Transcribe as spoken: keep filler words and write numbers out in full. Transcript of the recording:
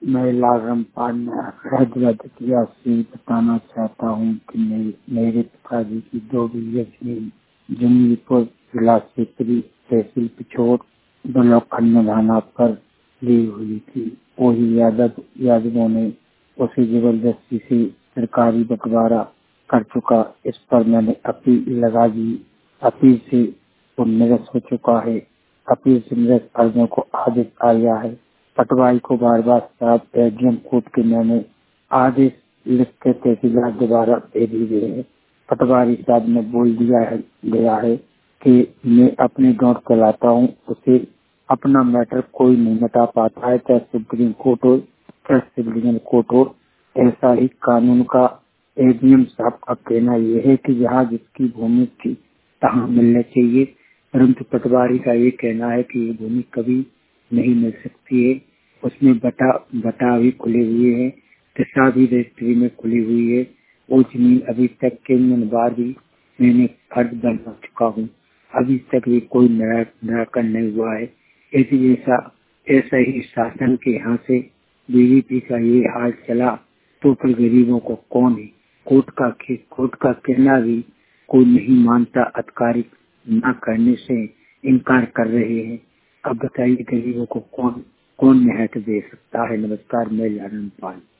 मैं लालरामपाल में हजरतिया से बताना चाहता हूँ कि मे, मेरे पिताजी की दो बीघे जमीन जमीनपुर जिला क्षेत्रीय तहसील पिछोर ब्लॉक खन्ना पर ली हुई थी। वही यादव यादवों ने उसे जबरदस्ती से सरकारी बंटवारा कर चुका। इस पर मैंने अपील लगा दी। अपील से वो निरस्त हो चुका है। अपील से निरस्त अर्जों को आदेश आया है। पटवारी को बार बार साहब एडीएम कोर्ट के मैंने आदेश लिख के तहसीलदार द्वारा दे दी गए हैं। पटवारी साहब ने बोल दिया है गया है कि मैं अपने गांव चलाता हूँ, उसे अपना मैटर कोई नहीं मिटा पाता है, चाहे सुप्रीम कोर्ट हो चाहे सिविल कोर्ट हो। ऐसा ही कानून का एडीएम साहब का कहना यह है कि यहाँ जिसकी भूमि थी तहाँ मिलना चाहिए, परंतु पटवारी का ये कहना है कि ये भूमि कभी नहीं मिल सकती है। उसमें बटा बटा भी खुले हुए हैं, दिशा भी रजिस्ट्री में खुली हुई है। वो जमीन अभी तक के बार भी मैंने फर्ज बना चुका हूँ, अभी तक भी कोई निराकरण नहीं हुआ है। ऐसी ऐसा ऐसा ही शासन के यहाँ से बीजेपी का ये हाल चला तो फिर गरीबों को कौन है। कोर्ट का कोर्ट का कहना भी कोई नहीं मानता, अधिकारी न करने से इनकार कर रहे हैं। अब बताइए गरीबों को कौन कौन निहत दे सकता है। नमस्कार, मैं लालन पाल।